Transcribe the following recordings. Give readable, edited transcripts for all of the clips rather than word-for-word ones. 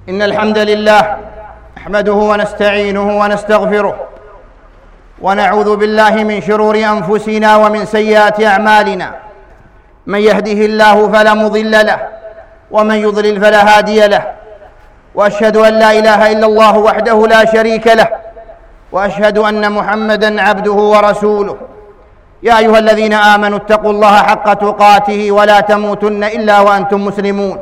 إن الحمد لله نحمده ونستعينه ونستغفره ونعوذ بالله من شرور أنفسنا ومن سيئات أعمالنا. من يهده الله فلا مضل له ومن يضلل فلا هادي له، وأشهد أن لا إله إلا الله وحده لا شريك له، وأشهد أن محمدًا عبده ورسوله. يا أيها الذين آمنوا اتقوا الله حق تقاته ولا تموتن إلا وأنتم مسلمون.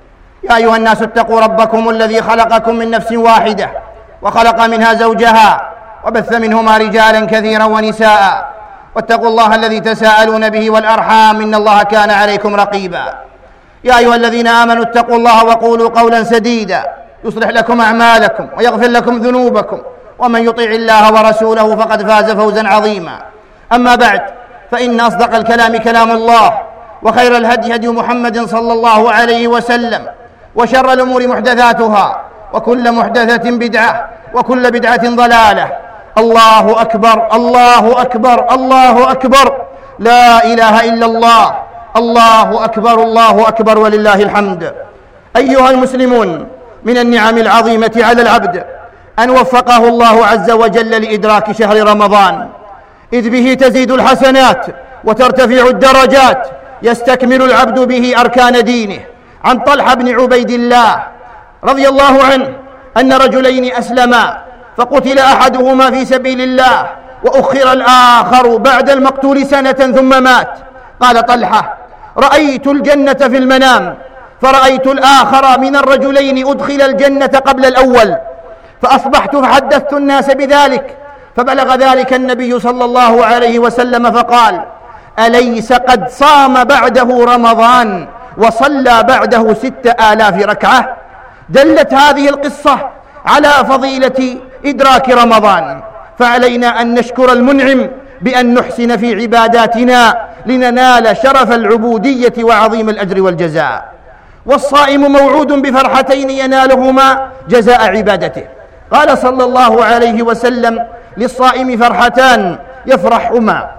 يا أيها الناس اتقوا ربكم الذي خلقكم من نفس واحدة وخلق منها زوجها وبث منهما رجالا كثيرا ونساء، واتقوا الله الذي تساءلون به والأرحام إن الله كان عليكم رقيبا. يا أيها الذين آمنوا اتقوا الله وقولوا قولا سديدا يصلح لكم أعمالكم ويغفر لكم ذنوبكم، ومن يطع الله ورسوله فقد فاز فوزا عظيما. أما بعد، فإن أصدق الكلام كلام الله، وخير الهدي هدي محمد صلى الله عليه وسلم، وشر الأمور محدثاتها، وكل محدثة بدعة، وكل بدعة ضلالة. الله أكبر الله أكبر الله أكبر، لا إله إلا الله، الله أكبر الله أكبر ولله الحمد. أيها المسلمون، من النعم العظيمة على العبد أن وفقه الله عز وجل لإدراك شهر رمضان، إذ به تزيد الحسنات وترتفع الدرجات، يستكمل العبد به أركان دينه. عن طلحة بن عبيد الله رضي الله عنه أن رجلين أسلما، فقتل أحدهما في سبيل الله وأخر الآخر بعد المقتول سنة ثم مات. قال طلحة: رأيت الجنة في المنام، فرأيت الآخر من الرجلين أدخل الجنة قبل الأول، فأصبحت فحدثت الناس بذلك، فبلغ ذلك النبي صلى الله عليه وسلم فقال: أليس قد صام بعده رمضان وصلى بعده 6000 ركعة؟ دلت هذه القصة على فضيلة إدراك رمضان، فعلينا أن نشكر المنعم بأن نحسن في عباداتنا لننال شرف العبودية وعظيم الأجر والجزاء. والصائم موعود بفرحتين ينالهما جزاء عبادته. قال صلى الله عليه وسلم: للصائم فرحتان يفرحهما،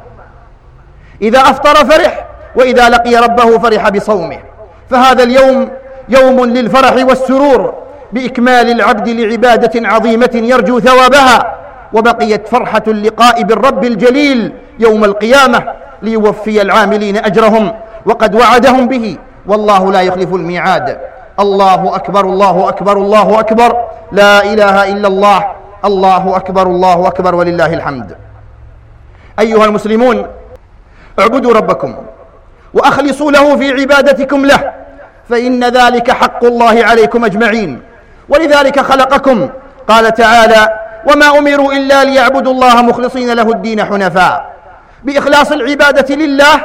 إذا أفطر فرح، وإذا لقي ربه فرح بصومه. فهذا اليوم يوم للفرح والسرور بإكمال العبد لعبادة عظيمة يرجو ثوابها، وبقيت فرحة اللقاء بالرب الجليل يوم القيامة ليوفي العاملين أجرهم، وقد وعدهم به، والله لا يخلف الميعاد. الله أكبر الله أكبر الله أكبر، لا إله إلا الله، الله أكبر الله أكبر ولله الحمد. أيها المسلمون، اعبدوا ربكم وأخلصوا له في عبادتكم له، فإن ذلك حق الله عليكم أجمعين، ولذلك خلقكم. قال تعالى: وما أمروا إلا ليعبدوا الله مخلصين له الدين حنفاء. بإخلاص العبادة لله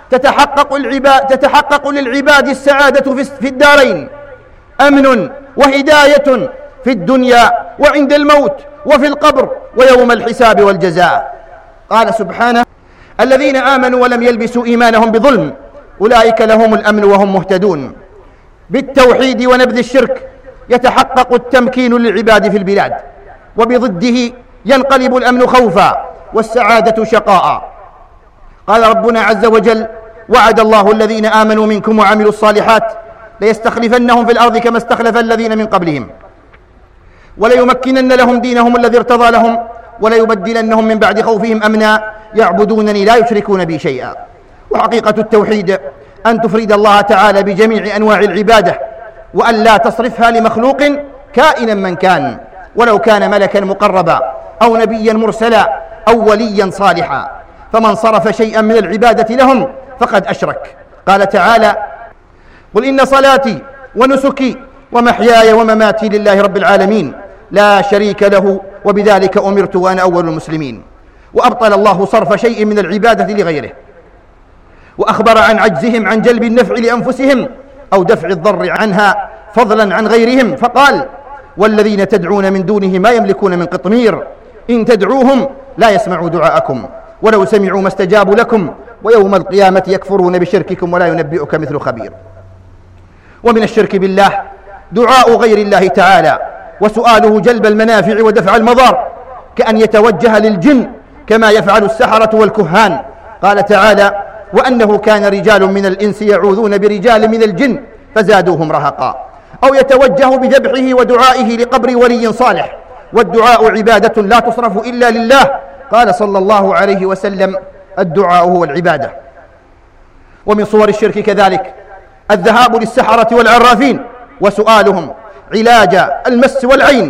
تتحقق للعباد السعادة في الدارين، أمن وهداية في الدنيا وعند الموت وفي القبر ويوم الحساب والجزاء. قال سبحانه: الذين آمنوا ولم يلبسوا إيمانهم بظلم أولئك لهم الأمن وهم مهتدون. بالتوحيد ونبذ الشرك يتحقق التمكين للعباد في البلاد، وبضده ينقلب الأمن خوفا والسعادة شقاء. قال ربنا عز وجل: وعد الله الذين آمنوا منكم وعملوا الصالحات ليستخلفنهم في الأرض كما استخلف الذين من قبلهم وليمكنن لهم دينهم الذي ارتضى لهم وليبدلنهم من بعد خوفهم أمنا يعبدونني لا يشركون بي شيئا. وحقيقة التوحيد أن تفرد الله تعالى بجميع أنواع العبادة، وأن لا تصرفها لمخلوق كائنا من كان، ولو كان ملكا مقربا أو نبيا مرسلا أو وليا صالحا، فمن صرف شيئا من العبادة لهم فقد أشرك. قال تعالى: قل إن صلاتي ونسكي ومحياي ومماتي لله رب العالمين لا شريك له وبذلك أمرت وأنا أول المسلمين. وأبطل الله صرف شيء من العبادة لغيره، وأخبر عن عجزهم عن جلب النفع لأنفسهم أو دفع الضر عنها فضلا عن غيرهم، فقال: والذين تدعون من دونه ما يملكون من قطمير إن تدعوهم لا يسمعوا دعاءكم ولو سمعوا ما استجابوا لكم ويوم القيامة يكفرون بشرككم ولا ينبئك مثل خبير. ومن الشرك بالله دعاء غير الله تعالى وسؤاله جلب المنافع ودفع المضار، كأن يتوجه للجن كما يفعل السحرة والكهان. قال تعالى: وأنه كان رجال من الإنس يعوذون برجال من الجن فزادوهم رهقا. أو يتوجه بذبحه ودعائه لقبر ولي صالح، والدعاء عبادة لا تصرف إلا لله. قال صلى الله عليه وسلم: الدعاء هو العبادة. ومن صور الشرك كذلك الذهاب للسحرة والعرافين وسؤالهم علاج المس والعين،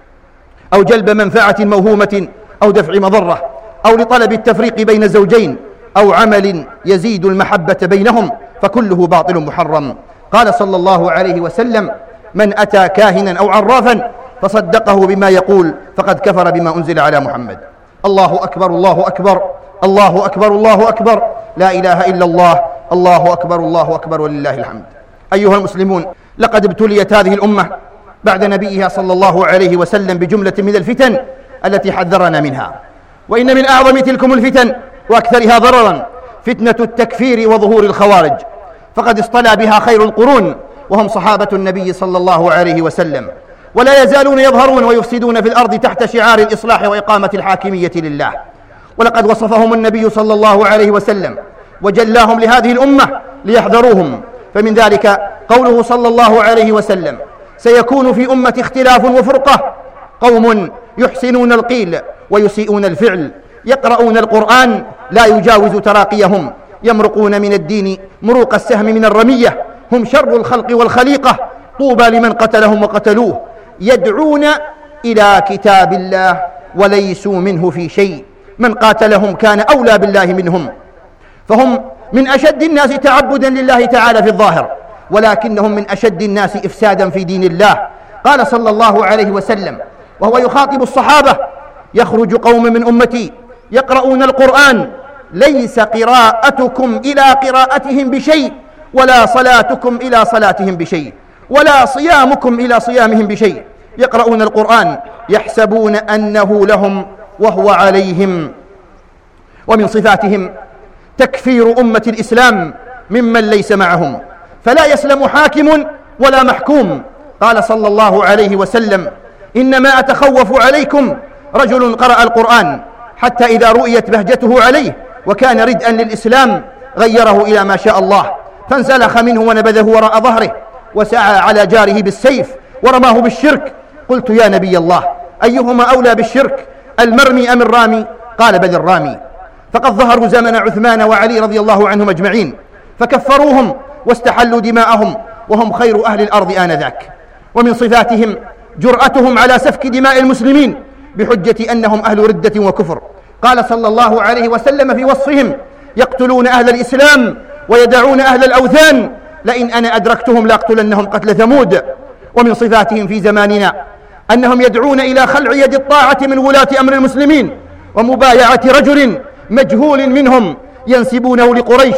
أو جلب منفعة موهومة، أو دفع مضرة، أو لطلب التفريق بين الزوجين، أو عمل يزيد المحبة بينهم، فكله باطل محرم. قال صلى الله عليه وسلم: من أتى كاهنا أو عرافا فصدقه بما يقول فقد كفر بما أنزل على محمد. الله أكبر، الله أكبر، الله أكبر، الله أكبر، لا إله إلا الله، الله أكبر، الله أكبر، ولله الحمد. أيها المسلمون، لقد ابتليت هذه الأمة بعد نبيها صلى الله عليه وسلم بجملة من الفتن التي حذرنا منها، وإن من أعظم تلكم الفتن وأكثرها ضررا فتنة التكفير وظهور الخوارج، فقد اصطلى بها خير القرون وهم صحابة النبي صلى الله عليه وسلم، ولا يزالون يظهرون ويفسدون في الأرض تحت شعار الإصلاح وإقامة الحاكمية لله. ولقد وصفهم النبي صلى الله عليه وسلم وجلاهم لهذه الأمة ليحذروهم، فمن ذلك قوله صلى الله عليه وسلم: سيكون في أمة اختلاف وفرقة، قوم يحسنون القيل ويسيئون الفعل، يقرؤون القرآن لا يجاوز تراقيهم، يمرقون من الدين مروق السهم من الرمية، هم شر الخلق والخليقة، طوبى لمن قتلهم وقتلوه، يدعون إلى كتاب الله وليسوا منه في شيء، من قاتلهم كان أولى بالله منهم، فهم من أشد الناس تعبدا لله تعالى في الظاهر، ولكنهم من أشد الناس إفسادا في دين الله. قال صلى الله عليه وسلم وهو يخاطب الصحابة: يخرج قوم من أمتي يقرؤون القرآن ليس قراءتكم إلى قراءتهم بشيء، ولا صلاتكم إلى صلاتهم بشيء، ولا صيامكم إلى صيامهم بشيء، يقرؤون القرآن يحسبون أنه لهم وهو عليهم. ومن صفاتهم تكفير أمة الإسلام ممن ليس معهم، فلا يسلم حاكم ولا محكوم. قال صلى الله عليه وسلم: إنما أتخوف عليكم رجل قرأ القرآن حتى إذا رؤيت بهجته عليه وكان ردءا للإسلام غيره إلى ما شاء الله، فانسلخ منه ونبذه وراء ظهره، وسعى على جاره بالسيف ورماه بالشرك. قلت: يا نبي الله، أيهما أولى بالشرك، المرمي أم الرامي؟ قال: بل الرامي. فقد ظهروا زمن عثمان وعلي رضي الله عنهم أجمعين فكفروهم واستحلوا دماءهم، وهم خير أهل الأرض آنذاك. ومن صفاتهم جرأتهم على سفك دماء المسلمين بحجة أنهم أهل ردة وكفر. قال صلى الله عليه وسلم في وصفهم: يقتلون أهل الإسلام ويدعون أهل الأوثان، لئن أنا أدركتهم لأقتلنهم قتل ثمود. ومن صفاتهم في زماننا أنهم يدعون إلى خلع يد الطاعة من ولاة أمر المسلمين ومبايعة رجل مجهول منهم ينسبونه لقريش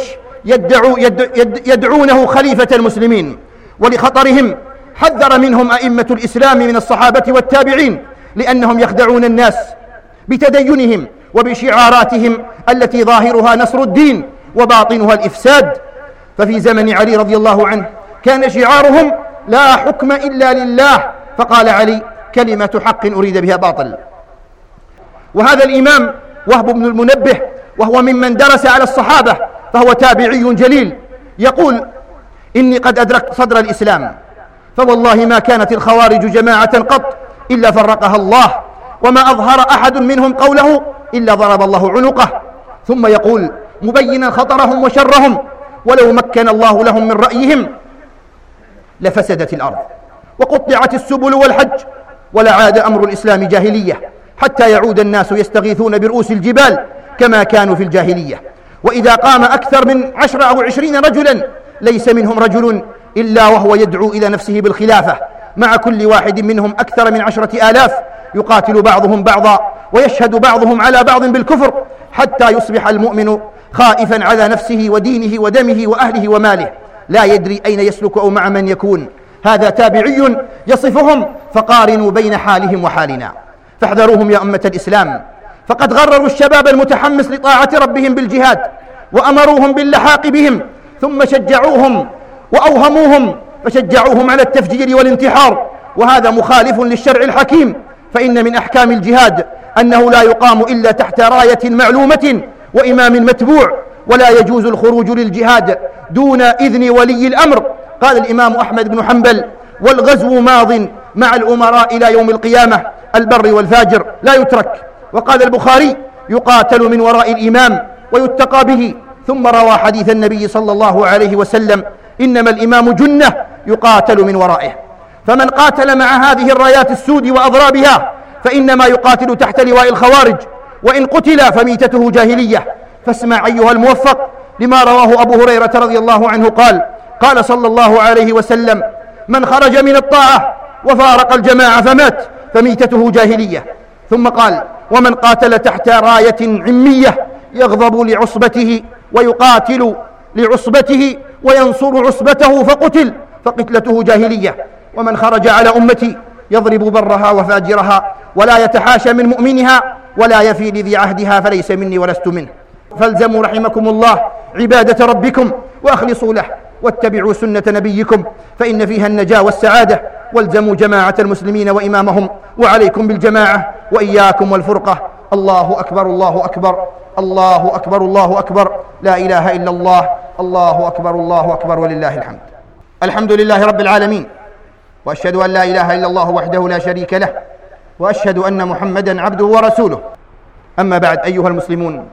يدعونه خليفة المسلمين. ولخطرهم حذر منهم أئمة الإسلام من الصحابة والتابعين، لأنهم يخدعون الناس بتدينهم وبشعاراتهم التي ظاهرها نصر الدين وباطنها الإفساد. ففي زمن علي رضي الله عنه كان شعارهم: لا حكم إلا لله، فقال علي: كلمة حق أريد بها باطل. وهذا الإمام وهب بن المنبه وهو ممن درس على الصحابة فهو تابعي جليل يقول: إني قد أدركت صدر الإسلام، فوالله ما كانت الخوارج جماعة قط إلا فرقها الله، وما أظهر أحد منهم قوله إلا ضرب الله عنقه. ثم يقول مبينا خطرهم وشرهم: ولو مكن الله لهم من رأيهم لفسدت الأرض وقطعت السبل والحج، ولعاد أمر الإسلام جاهلية، حتى يعود الناس يستغيثون برؤوس الجبال كما كانوا في الجاهلية. وإذا قام أكثر من 10 أو 20 رجلا ليس منهم رجل إلا وهو يدعو إلى نفسه بالخلافة، مع كل واحد منهم أكثر من 10,000 يقاتل بعضهم بعضا ويشهد بعضهم على بعض بالكفر، حتى يصبح المؤمن خائفا على نفسه ودينه ودمه وأهله وماله، لا يدري أين يسلك أو مع من يكون. هذا تابعي يصفهم، فقارنوا بين حالهم وحالنا، فاحذروهم يا أمة الإسلام، فقد غرروا الشباب المتحمس لطاعة ربهم بالجهاد، وأمروهم باللحاق بهم، ثم شجعوهم وأوهموهم فشجعوهم على التفجير والانتحار، وهذا مخالف للشرع الحكيم. فإن من أحكام الجهاد أنه لا يقام إلا تحت راية معلومة وإمام متبوع، ولا يجوز الخروج للجهاد دون إذن ولي الأمر. قال الإمام أحمد بن حنبل والغزو ماض مع الأمراء إلى يوم القيامة، البر والفاجر لا يترك. وقال البخاري: يقاتل من وراء الإمام ويتقى به. ثم روى حديث النبي صلى الله عليه وسلم: إنما الإمام جنة يقاتل من ورائه. فمن قاتل مع هذه الرايات السود وأضرابها فإنما يقاتل تحت لواء الخوارج، وإن قتل فميتته جاهلية. فاسمع أيها الموفق لما رواه أبو هريرة رضي الله عنه قال صلى الله عليه وسلم: من خرج من الطاعة وفارق الجماعة فمات فميتته جاهلية. ثم قال: ومن قاتل تحت راية عمية يغضب لعصبته ويقاتل لعصبته وينصر عصبته فقتل فقتلته جاهلية. ومن خرج على أمتي يضرب برها وفاجرها ولا يتحاشى من مؤمنها ولا يفي لذي عهدها فليس مني ولست منه. فالزموا رحمكم الله عبادة ربكم وأخلصوا له واتبعوا سنة نبيكم فإن فيها النجاة والسعادة. والزموا جماعة المسلمين وإمامهم، وعليكم بالجماعة وإياكم والفرقة. الله أكبر الله أكبر الله أكبر الله أكبر، لا إله إلا الله، الله أكبر الله أكبر ولله الحمد. الحمد لله رب العالمين، وأشهد أن لا إله إلا الله وحده لا شريك له، وأشهد أن محمدا عبده ورسوله. أما بعد أيها المسلمون،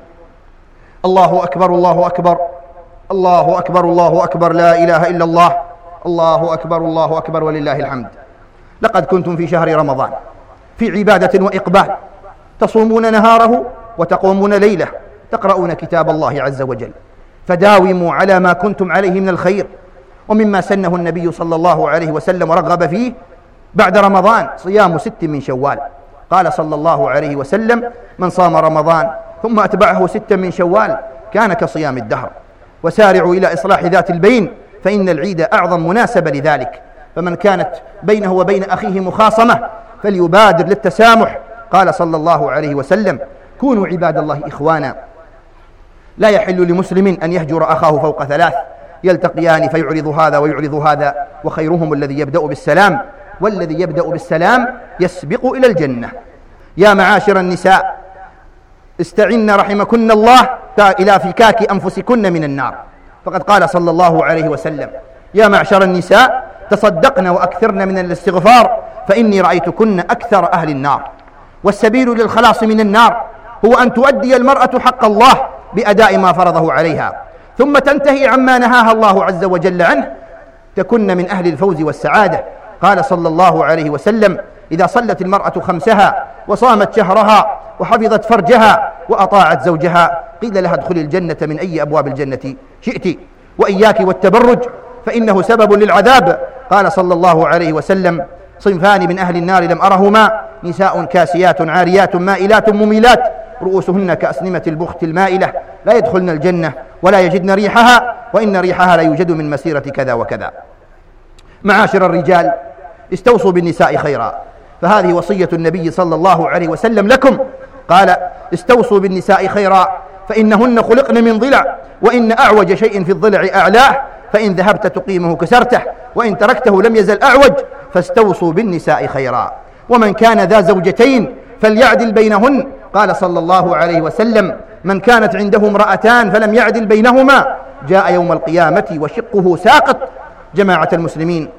الله أكبر الله أكبر الله أكبر الله أكبر، لا إله إلا الله، الله أكبر الله أكبر ولله الحمد. لقد كنتم في شهر رمضان في عبادة وإقبال، تصومون نهاره وتقومون ليله، تقرؤون كتاب الله عز وجل، فداوموا على ما كنتم عليه من الخير. ومما سنه النبي صلى الله عليه وسلم ورغب فيه بعد رمضان صيام 6 من شوال. قال صلى الله عليه وسلم: من صام رمضان ثم أتبعه 6 من شوال كان كصيام الدهر. وسارعوا إلى إصلاح ذات البين فإن العيد أعظم مناسبة لذلك. فمن كانت بينه وبين أخيه مخاصمة فليبادر للتسامح. قال صلى الله عليه وسلم: كونوا عباد الله إخوانا، لا يحل لمسلم أن يهجر أخاه فوق 3، يلتقيان فيعرض هذا ويعرض هذا، وخيرهم الذي يبدأ بالسلام، والذي يبدأ بالسلام يسبق إلى الجنة. يا معاشر النساء، استعن رحمكن الله إلى فكاك أنفسكن من النار. فقد قال صلى الله عليه وسلم: يا معشر النساء تصدقن وأكثرن من الاستغفار فإني رأيتكن أكثر أهل النار. والسبيل للخلاص من النار هو أن تؤدي المرأة حق الله بأداء ما فرضه عليها، ثم تنتهي عما نهاها الله عز وجل عنه، تكن من أهل الفوز والسعادة. قال صلى الله عليه وسلم: إذا صلت المرأة 5 وصامت شهرها وحفظت فرجها وأطاعت زوجها قيل لها ادخلي الجنة من أي أبواب الجنة شئت. وإياك والتبرج فإنه سبب للعذاب. قال صلى الله عليه وسلم: صنفان من أهل النار لم أرهما: نساء كاسيات عاريات مائلات مميلات رؤوسهن كأسنمة البخت المائلة لا يدخلن الجنة ولا يجدن ريحها، وإن ريحها لا يوجد من مسيرة كذا وكذا. معاشر الرجال، استوصوا بالنساء خيرا، فهذه وصية النبي صلى الله عليه وسلم لكم. قال: استوصوا بالنساء خيرا فإنهن خلقن من ضلع، وإن أعوج شيء في الضلع أعلاه، فإن ذهبت تقيمه كسرته، وإن تركته لم يزل أعوج، فاستوصوا بالنساء خيرا. ومن كان ذا زوجتين فليعدل بينهن. قال صلى الله عليه وسلم: من كانت عنده امرأتان فلم يعدل بينهما جاء يوم القيامة وشقه ساقط. جماعة المسلمين،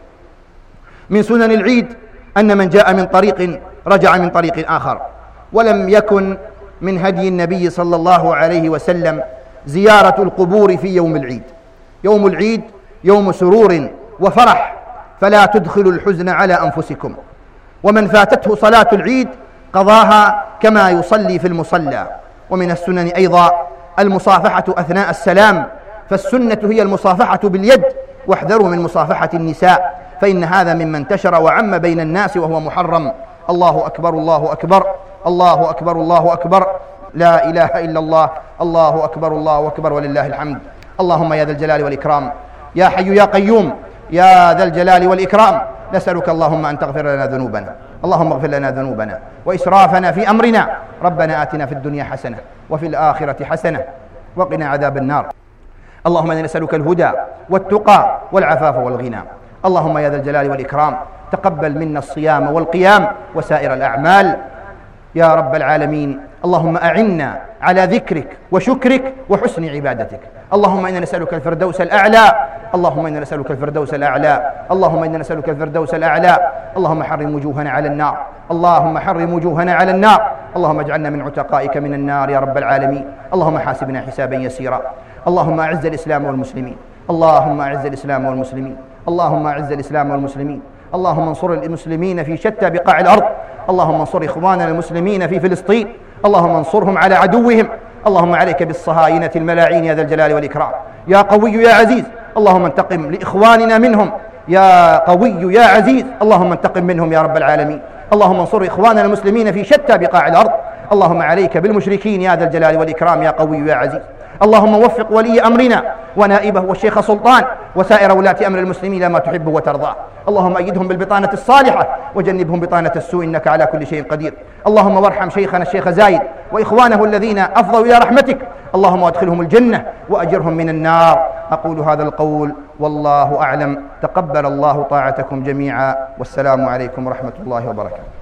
من سنن العيد أن من جاء من طريق رجع من طريق آخر، ولم يكن من هدي النبي صلى الله عليه وسلم زيارة القبور في يوم العيد. يوم العيد يوم سرور وفرح، فلا تدخلوا الحزن على أنفسكم. ومن فاتته صلاة العيد قضاها كما يصلي في المصلى. ومن السنن أيضا المصافحة أثناء السلام، فالسنة هي المصافحة باليد، واحذروا من مصافحة النساء فإن هذا مما انتشر وعم بين الناس وهو محرم. الله أكبر الله أكبر الله أكبر الله أكبر، لا إله إلا الله، الله أكبر الله أكبر ولله الحمد. اللهم يا ذا الجلال والإكرام، يا حي يا قيوم، يا ذا الجلال والإكرام، نسألك اللهم أن تغفر لنا ذنوبنا، اللهم اغفر لنا ذنوبنا وإسرافنا في أمرنا. ربنا آتنا في الدنيا حسنة وفي الآخرة حسنة وقنا عذاب النار. اللهم إنا نسألك الهدى والتقى والعفاف والغنى. اللهم يا ذا الجلال والإكرام تقبل منا الصيام والقيام وسائر الأعمال. يا رب العالمين. اللهم أعنا على ذكرك وشكرك وحسن عبادتك. اللهم إنا نسألك الفردوس الأعلى، اللهم إنا نسألك الفردوس الأعلى، اللهم إنا نسألك الفردوس الأعلى. اللهم حرم وجوهنا على النار، اللهم حرم وجوهنا على النار. اللهم اجعلنا من عتقائك من النار يا رب العالمين. اللهم حاسبنا حسابا يسيرا. اللهم أعز الإسلام والمسلمين، اللهم أعز الإسلام والمسلمين، اللهم أعز الإسلام والمسلمين. اللهم انصر المسلمين في شتى بقاع الأرض، اللهم انصر إخواننا المسلمين في فلسطين، اللهم انصرهم على عدوهم. اللهم عليك بالصهاينة الملاعين يا ذا الجلال والإكرام. يا قوي يا عزيز، اللهم انتقم لإخواننا منهم. يا قوي يا عزيز، اللهم انتقم منهم يا رب العالمين. اللهم انصر إخواننا المسلمين في شتى بقاع الأرض. اللهم عليك بالمشركين يا ذا الجلال والإكرام يا قوي يا عزيز. اللهم وفق ولي أمرنا ونائبه والشيخ سلطان وسائر ولاة أمر المسلمين لما تحب وترضى. اللهم أيدهم بالبطانة الصالحة وجنبهم بطانة السوء، إنك على كل شيء قدير. اللهم وارحم شيخنا الشيخ زايد وإخوانه الذين أفضوا إلى رحمتك، اللهم أدخلهم الجنة وأجرهم من النار. أقول هذا القول والله أعلم. تقبل الله طاعتكم جميعا، والسلام عليكم ورحمة الله وبركاته.